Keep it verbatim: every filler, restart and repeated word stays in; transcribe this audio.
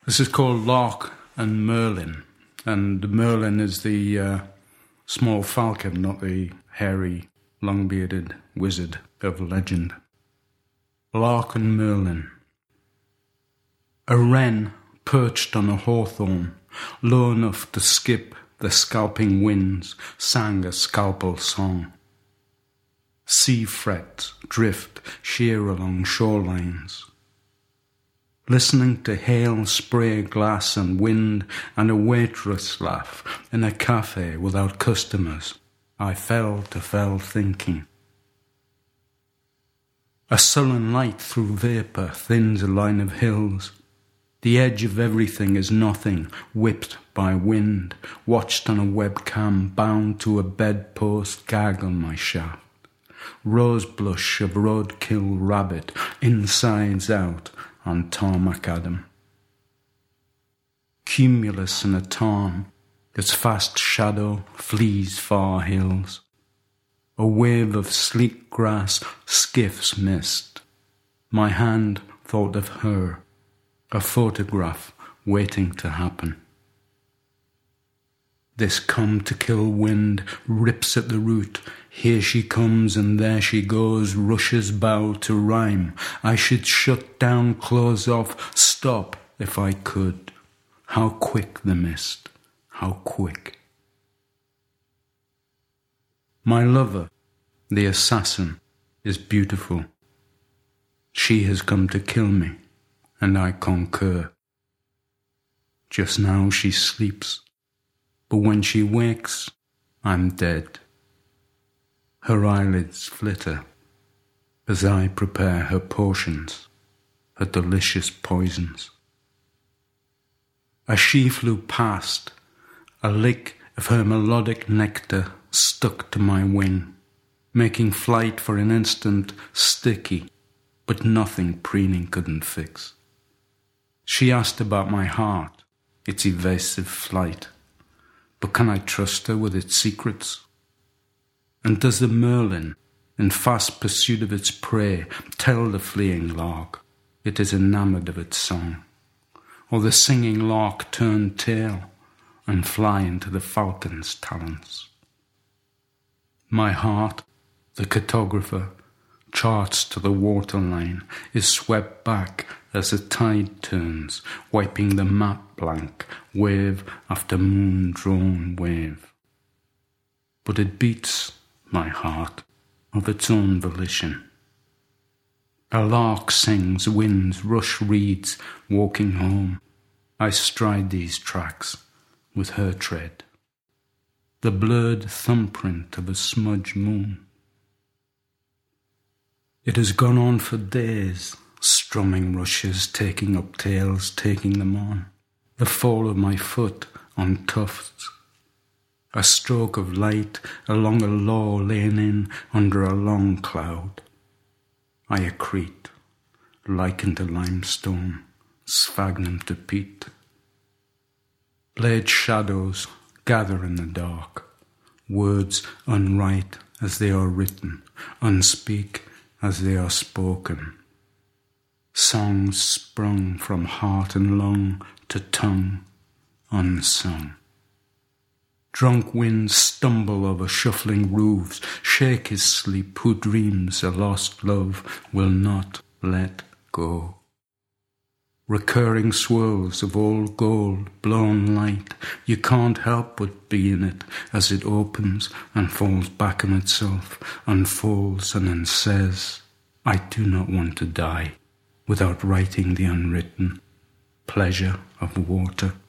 This is called Lark and Merlin, and Merlin is the uh, small falcon, not the hairy, long-bearded wizard of legend. Lark and Merlin. A wren perched on a hawthorn, low enough to skip the scalping winds, sang a scalpel song. Sea frets drift sheer along shorelines. Listening to hail, spray, glass and wind, and a waitress laugh in a cafe without customers, I fell to fell thinking. A sullen light through vapour thins a line of hills. The edge of everything is nothing, whipped by wind, watched on a webcam, bound to a bedpost gag on my shaft. Rose blush of roadkill rabbit, insides out, on tarmac Adam. Cumulus in a tarn, its fast shadow flees far hills. A wave of sleek grass skiffs mist. My hand thought of her, a photograph waiting to happen. This come to kill wind rips at the root. Here she comes and there she goes, rushes bow to rhyme. I should shut down, close off, stop if I could. How quick the mist, how quick. My lover, the assassin, is beautiful. She has come to kill me, and I concur. Just now she sleeps, but when she wakes, I'm dead. Her eyelids flitter as I prepare her potions, her delicious poisons. As she flew past, a lick of her melodic nectar stuck to my wing, making flight for an instant sticky, but nothing preening couldn't fix. She asked about my heart, its evasive flight. But can I trust her with its secrets? And does the merlin, in fast pursuit of its prey, tell the fleeing lark it is enamoured of its song? Or the singing lark turn tail and fly into the falcon's talons? My heart, the cartographer, charts to the waterline, is swept back as the tide turns, wiping the map blank, wave after moon-drawn wave. But it beats, my heart, of its own volition. A lark sings, winds rush reeds, walking home. I stride these tracks with her tread, the blurred thumbprint of a smudged moon. It has gone on for days, strumming rushes, taking up tails, taking them on. The fall of my foot on tufts. A stroke of light along a law lain in under a long cloud. I accrete, lichen to limestone, sphagnum to peat. Blade shadows gather in the dark, words unwrite as they are written, unspeak as they are spoken. Songs sprung from heart and lung to tongue, unsung. Drunk winds stumble over shuffling roofs, shake his sleep who dreams a lost love will not let go. Recurring swirls of old gold, blown light, you can't help but be in it as it opens and falls back on itself, unfolds and then says, I do not want to die without writing the unwritten pleasure of water.